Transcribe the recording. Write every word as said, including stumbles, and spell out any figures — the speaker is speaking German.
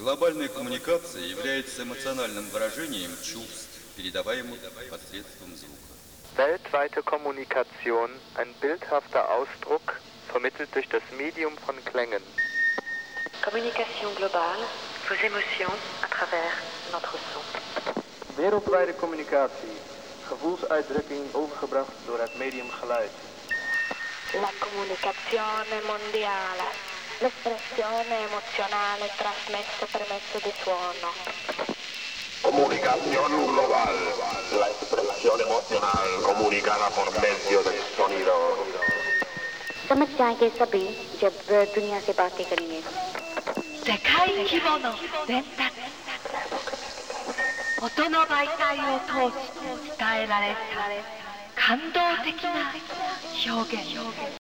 Глобальная коммуникация является эмоциональным выражением чувств, передаваемых посредством звука. Weltweite Kommunikation, ein bildhafter Ausdruck, vermittelt durch das Medium von Klängen. Communication globale, vos émotions à travers notre son. Wereldwijde communicatie, gevoelsuitdrukking overgebracht door het medium geluid. La comunicazione mondiale, l'espressione emozionale trasmessa per mezzo di suono. Comunicación global, la expresión emocional comunicada por medio del sonido. समझ जाएंगे सभी जब दुनिया से बातें करेंगे. 世界規模の伝達、音の媒体を通して伝えられた感動的な表現。